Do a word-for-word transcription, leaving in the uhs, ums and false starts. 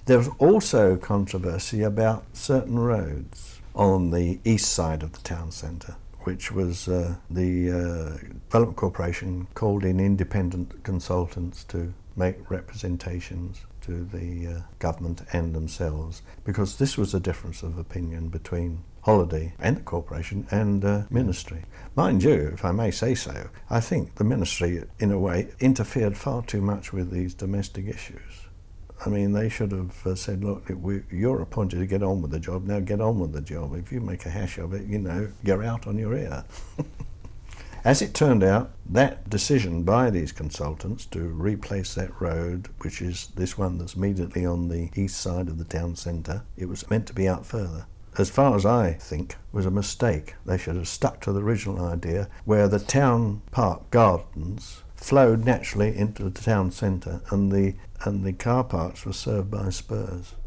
There was also controversy about certain roads on the east side of the town centre, which was uh, the uh, Development Corporation called in independent consultants to make representations to the uh, government and themselves, because this was a difference of opinion between Holiday and the corporation and uh, ministry. Mind you, if I may say so, I think the ministry in a way interfered far too much with these domestic issues. I mean, they should have uh, said, look, we, you're appointed to get on with the job, now get on with the job. If you make a hash of it, you know, you're out on your ear. As it turned out, that decision by these consultants to replace that road, which is this one that's immediately on the east side of the town centre, it was meant to be out further. As far as I think, was a mistake. They should have stuck to the original idea where the town park gardens flowed naturally into the town centre and the and the car parks were served by spurs.